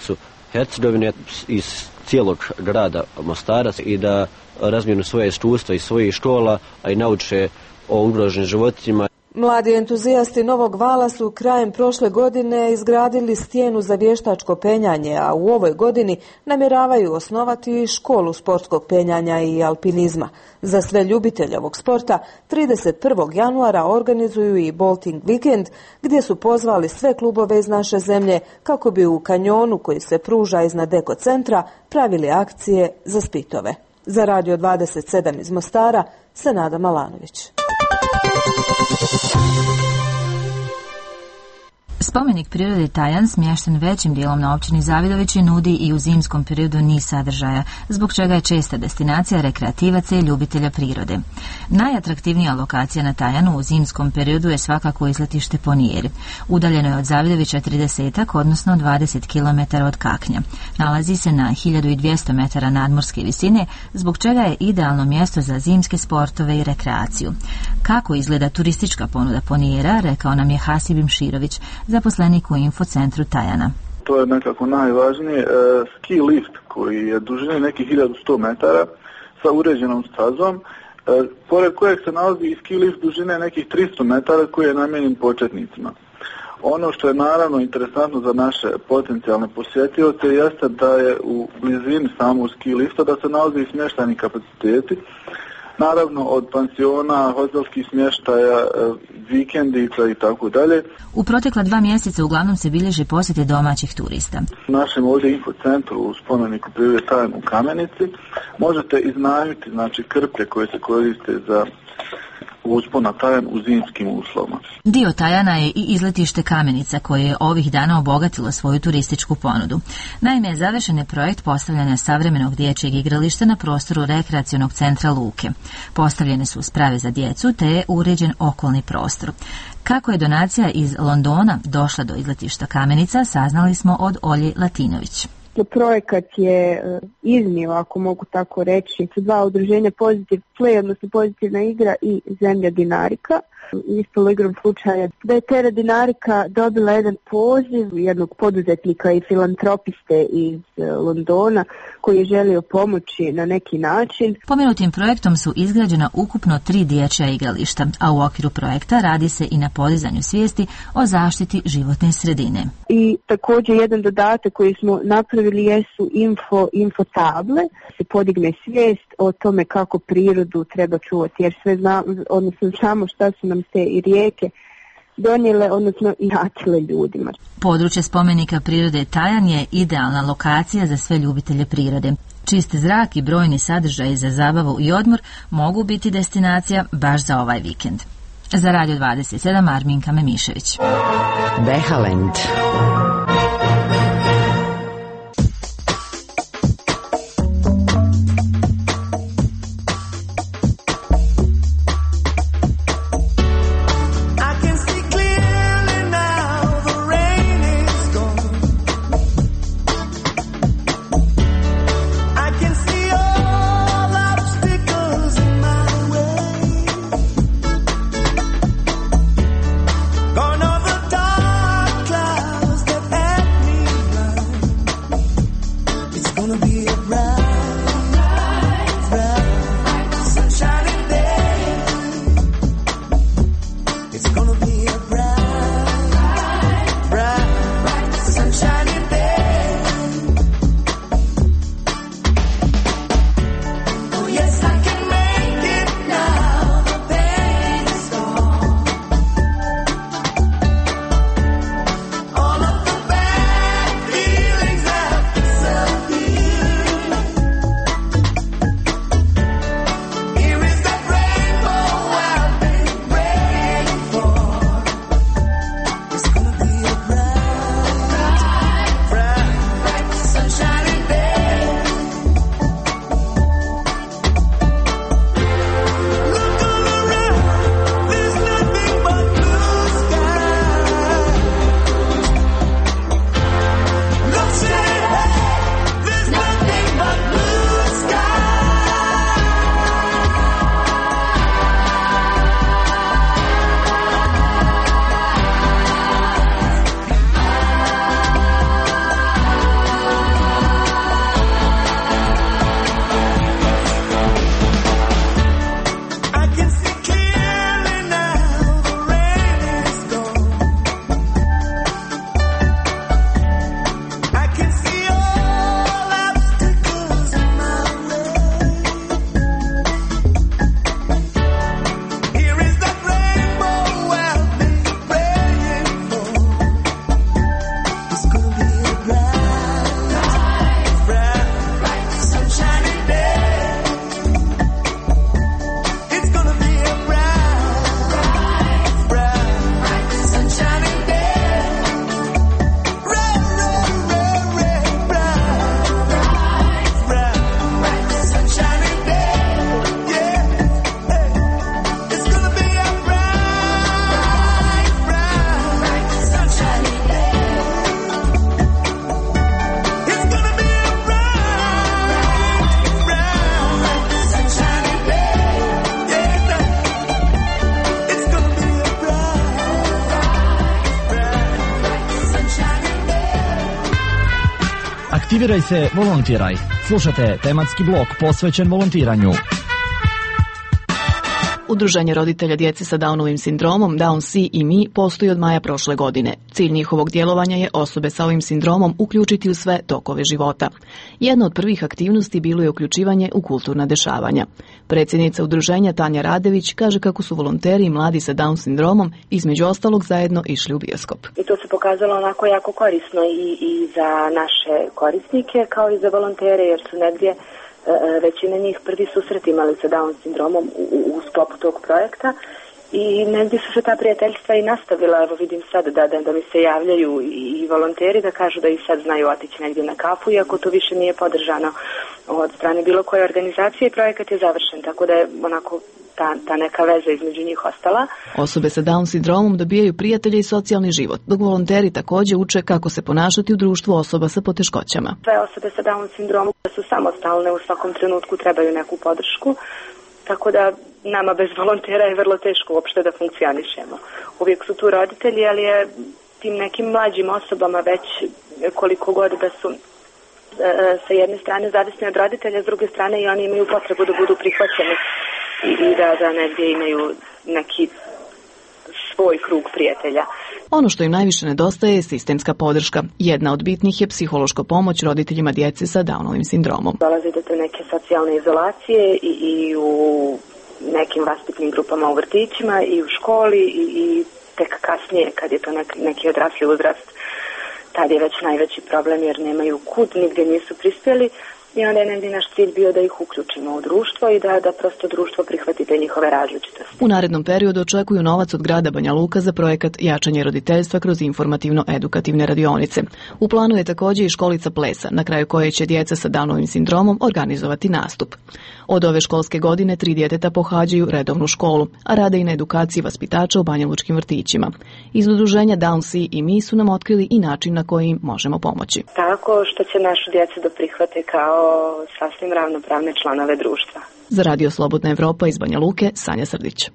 Hercegovine, iz cijelog grada Mostara i da razmijenu svoje iskustva iz svojih škola, a i nauče o ugroženim životinjima. Mladi entuzijasti Novog Vala su krajem prošle godine izgradili stijenu za vještačko penjanje, a u ovoj godini namjeravaju osnovati školu sportskog penjanja i alpinizma. Za sve ljubitelje ovog sporta 31. januara organizuju i Bolting Weekend, gdje su pozvali sve klubove iz naše zemlje kako bi u kanjonu koji se pruža iznad Eko centra pravili akcije za spitove. Za Radio 27 iz Mostara, Senada Malanović. Spomenik prirode Tajan, smješten većim dijelom na općini Zavidovići, nudi i u zimskom periodu niz sadržaja, zbog čega je česta destinacija rekreativaca i ljubitelja prirode. Najatraktivnija lokacija na Tajanu u zimskom periodu je svakako izletište Ponijeri. Udaljeno je od Zavidovića 30-ak, odnosno 20 km od Kaknja. Nalazi se na 1200 metara nadmorske visine, zbog čega je idealno mjesto za zimske sportove i rekreaciju. Kako izgleda turistička ponuda Ponijera, rekao nam je Hasib Imširović, zaposlenik u infocentru Tajana. To je nekako najvažnije. Ski lift koji je dužine nekih 1100 metara sa uređenom stazom, pored kojeg se nalazi i ski lift dužine nekih 300 metara koji je namijenjen početnicima. Ono što je naravno interesantno za naše potencijalne posjetioce jeste da je u blizini samog ski lifta da se nalazi i smještajni kapaciteti, naravno od pansiona, hotelskih smještaja, vikendica i tako dalje. U protekla 2 mjeseca uglavnom se bilježi posjete domaćih turista. U našem ovdje infocentru u spomeniku prirode Tajan u Kamenici možete iznajmiti krplje koje se koriste za uspon na Tajan u zimskim uslovima. Dio Tajana je i izletište Kamenica koje je ovih dana obogatilo svoju turističku ponudu. Naime, završen je projekt postavljanja savremenog dječjeg igrališta na prostoru rekreacionog centra Luke. Postavljene su sprave za djecu te je uređen okolni prostor. Kako je donacija iz Londona došla do izletišta Kamenica, saznali smo od Olje Latinović. Projekat je iznio, ako mogu tako reći, su 2 udruženja Positive Play, odnosno Pozitivna igra i Zemlja Dinarika. Isto igrom slučaja da je Terra Dinarika dobila jedan poziv jednog poduzetnika i filantropiste iz Londona koji je želio pomoći na neki način. Pomenutim projektom su izgrađena ukupno 3 dječja igrališta, a u okviru projekta radi se i na podizanju svijesti o zaštiti životne sredine. I također jedan dodatak koji smo napravili jesu info table, se podigne svijest o tome kako prirodu treba čuvati, jer sve znamo šta su nam se i rijeke donijele, odnosno i natile ljudima. Područje spomenika prirode Tajan je idealna lokacija za sve ljubitelje prirode. Čist zrak i brojni sadržaji za zabavu i odmor mogu biti destinacija baš za ovaj vikend. Za Radio 27 Arminka Memišević. Behalend. Gone are the dark clouds that Aktiviraj se, volontiraj. Slušajte tematski blok posvećen volontiranju. Udruženje roditelja djece sa Downovim sindromom Down C i Mi postoji od maja prošle godine. Cilj njihovog djelovanja je osobe sa ovim sindromom uključiti u sve tokove života. Jedna od prvih aktivnosti bilo je uključivanje u kulturna dešavanja. Predsjednica udruženja Tanja Radević kaže kako su volonteri i mladi sa Down sindromom između ostalog zajedno išli u bioskop. I to se pokazalo onako jako korisno i za naše korisnike kao i za volontere jer su negdje većina njih prvi susret imali sa Down sindromom u sklopu tog projekta i negdje su se ta prijateljstva i nastavila. Evo vidim sad da mi se javljaju i volonteri da kažu da i sad znaju otići negdje na kafu iako to više nije podržano od strane bilo koje organizacije i projekat je završen, tako da je onako ta neka veza između njih ostala. Osobe sa Down sindromom dobijaju prijatelje i socijalni život, dok volonteri također uče kako se ponašati u društvu osoba sa poteškoćama. Sve osobe sa Down sindromom su samostalne, u svakom trenutku trebaju neku podršku, tako da nama bez volontera je vrlo teško uopšte da funkcionišemo. Uvijek su tu roditelji, ali je tim nekim mlađim osobama već koliko god da su sa jedne strane zavisni od roditelja, s druge strane i oni imaju potrebu da budu prihvaćeni i da negdje imaju neki svoj krug prijatelja. Ono što im najviše nedostaje je sistemska podrška. Jedna od bitnih je psihološka pomoć roditeljima djece sa Downovim sindromom. Dolazi do te neke socijalne izolacije i u nekim vaspitnim grupama u vrtićima i u školi i tek kasnije kad je to neki odrasli uzrast. Tad je već najveći problem jer nemaju kud, nigdje nisu prispjeli i onda je negdje naš cilj bio da ih uključimo u društvo i da prosto društvo prihvati te njihove različitosti. U narednom periodu očekuju novac od grada Banja Luka za projekat Jačanje roditeljstva kroz informativno-edukativne radionice. U planu je također i školica plesa, na kraju koje će djeca sa Downovim sindromom organizovati nastup. Od ove školske godine 3 djeteta pohađaju redovnu školu, a rade i na edukaciji vaspitača u banjalučkim vrtićima. Iz udruženja Down C i Mi su nam otkrili i način na koji im možemo pomoći. Tako što će našu djecu da prihvate kao sasvim ravnopravne članove društva. Za Radio Slobodna Evropa iz Banja Luke, Sanja Srdić.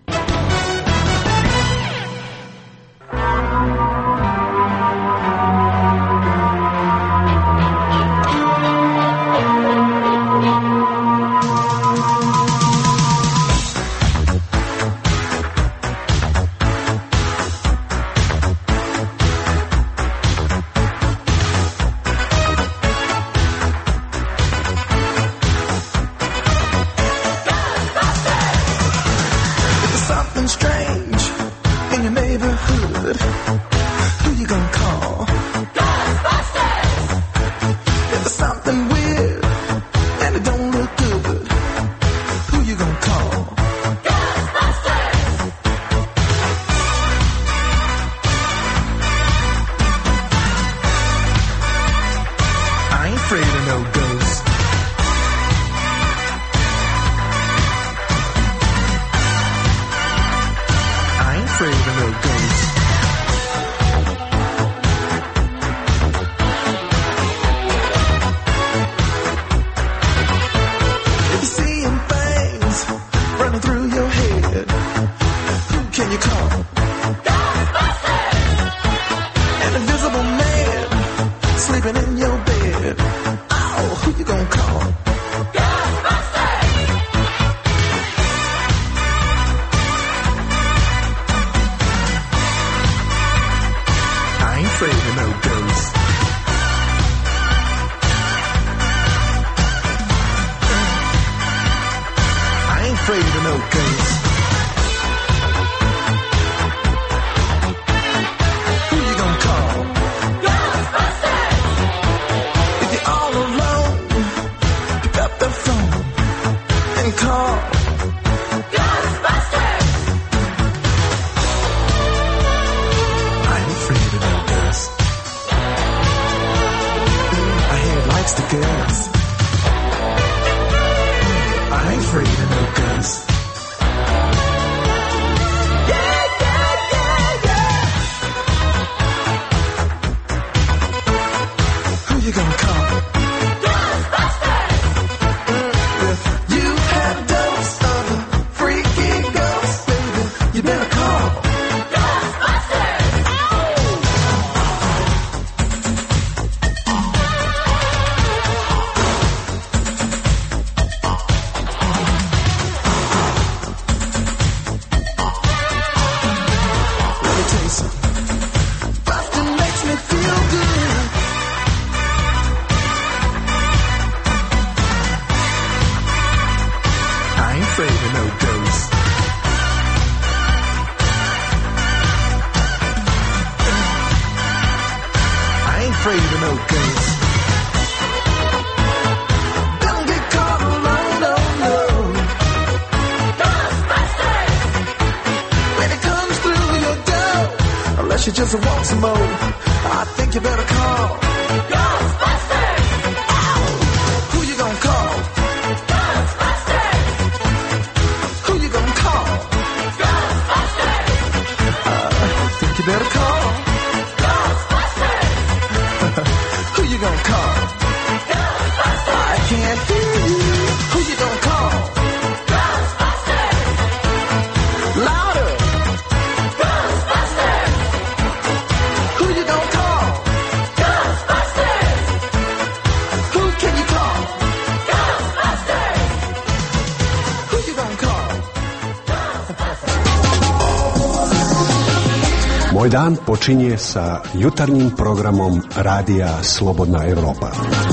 she just wants some more. I think you better call Ghostbusters. Who you gonna call? Ghostbusters. Who you gonna call? Ghostbusters. I think you better call Ghostbusters. Who you gonna call? Ghostbusters. I can't hear you. Who you gonna call? Ghostbusters. Louder. Ghostbusters. Who you gonna call? Ghostbusters. Who can you call? Ghostbusters. Who you gonna call? Moj dan počinje sa jutarnjim programom Radija Slobodna Evropa.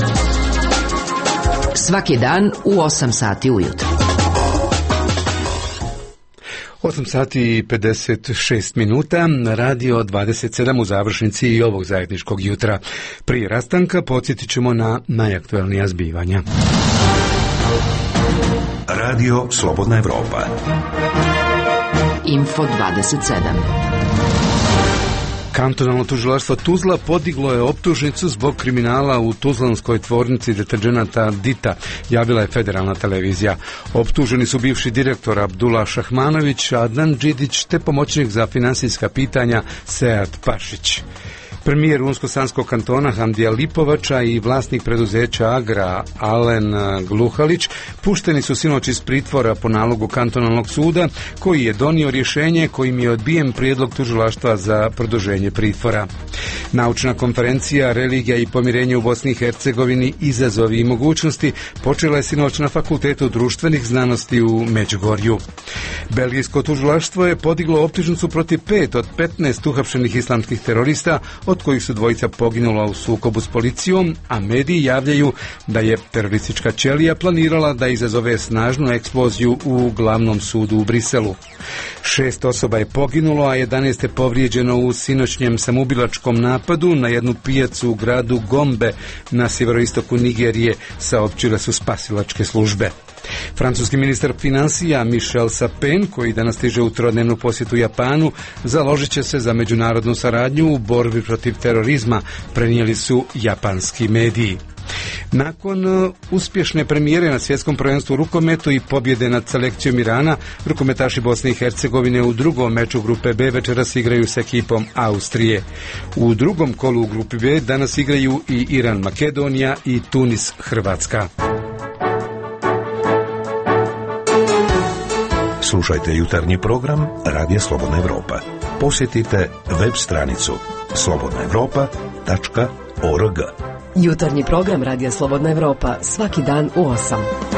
Svaki dan u 8 sati ujutro. 8 sati i 56 minuta, radio 27 u završnici i ovog zajedničkog jutra. Prije rastanka podsjetit ćemo na najaktuelnija zbivanja. Radio Slobodna Evropa. Info 27. Kantonalno tužilaštvo Tuzla podiglo je optužnicu zbog kriminala u tuzlanskoj tvornici deterdženata Dita, javila je federalna televizija. Optuženi su bivši direktor Abdullah Šahmanović, Adnan Đidić te pomoćnik za finansijska pitanja Sead Pašić. Premijer Unsko-Sanskog kantona Hamdija Lipovača i vlasnik preduzeća Agra Alen Gluhalić pušteni su sinoć iz pritvora po nalogu kantonalnog suda koji je donio rješenje kojim je odbijen prijedlog tužilaštva za produženje pritvora. Naučna konferencija Religija i pomirenje u Bosni i Hercegovini, izazovi i mogućnosti počela je sinoć na Fakultetu društvenih znanosti u Međugorju. Belgijsko tužilaštvo je podiglo optužnicu protiv 5 od 15 uhapšenih islamskih terorista, od kojih su dvojica poginula u sukobu s policijom, a mediji javljaju da je teroristička ćelija planirala da izazove snažnu eksploziju u glavnom sudu u Briselu. 6 osoba je poginulo, a 11 je povrijeđeno u sinoćnjem samoubilačkom napadu na jednu pijacu u gradu Gombe na sjeveroistoku Nigerije, saopćile su spasilačke službe. Francuski ministar financija Michel Sapin, koji danas stiže u trodnevnu posjetu Japanu, založit će se za međunarodnu saradnju u borbi protiv terorizma, prenijeli su japanski mediji. Nakon uspješne premijere na svjetskom prvenstvu u rukometu i pobjede nad selekcijom Irana, rukometaši Bosne i Hercegovine u drugom meču grupe B večeras igraju s ekipom Austrije. U drugom kolu u grupi B danas igraju i Iran Makedonija i Tunis Hrvatska. Slušajte jutarnji program Radija Slobodna Evropa. Posjetite web stranicu slobodnaevropa.org. Jutarnji program Radija Slobodna Evropa svaki dan u 8.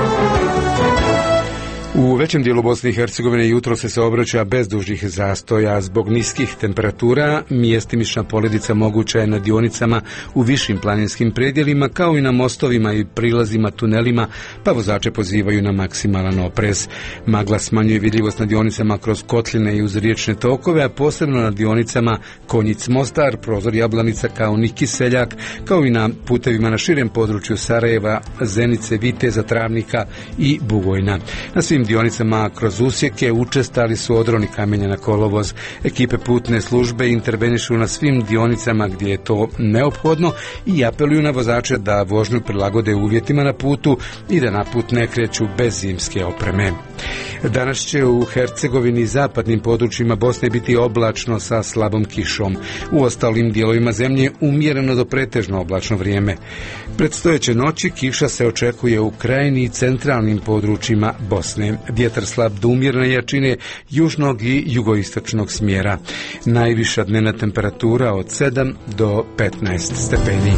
U većem dijelu Bosne i Hercegovine jutro se obraća bez dužih zastoja. Zbog niskih temperatura mjestimična poledica moguća je na dionicama u višim planinskim predjelima, kao i na mostovima i prilazima tunelima, pa vozače pozivaju na maksimalan oprez. Magla smanjuje vidljivost na dionicama kroz kotline i uz riječne tokove, a posebno na dionicama Konjic-Mostar, Prozor Jablanica kao ni Kiseljak, kao i na putevima na širem području Sarajeva, Zenice, Viteza, Travnika i Bugojna. Na svim dionicama kroz usjeke učestali su odroni kamenja na kolovoz. Ekipe putne službe intervenišu na svim dionicama gdje je to neophodno i apeluju na vozače da vožnju prilagode uvjetima na putu i da na put ne kreću bez zimske opreme. Danas će u Hercegovini i zapadnim područjima Bosne biti oblačno sa slabom kišom. U ostalim dijelovima zemlje umjereno do pretežno oblačno vrijeme. Predstojeće noći kiša se očekuje u krajini i centralnim područjima Bosne. Vjetar slab do umjerne jačine južnog i jugoistočnog smjera. Najviša dnevna temperatura od 7 do 15 stepeni.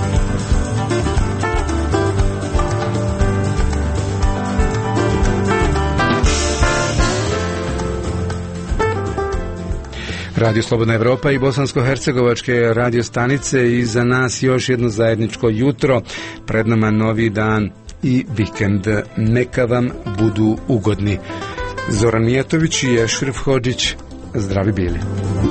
Radio Slobodna Evropa i bosansko-hercegovačke radio stanice i za nas još jedno zajedničko jutro, pred nama novi dan i vikend. Neka vam budu ugodni. Zoran Mijatović i Ešref Hodžić, zdravi bili.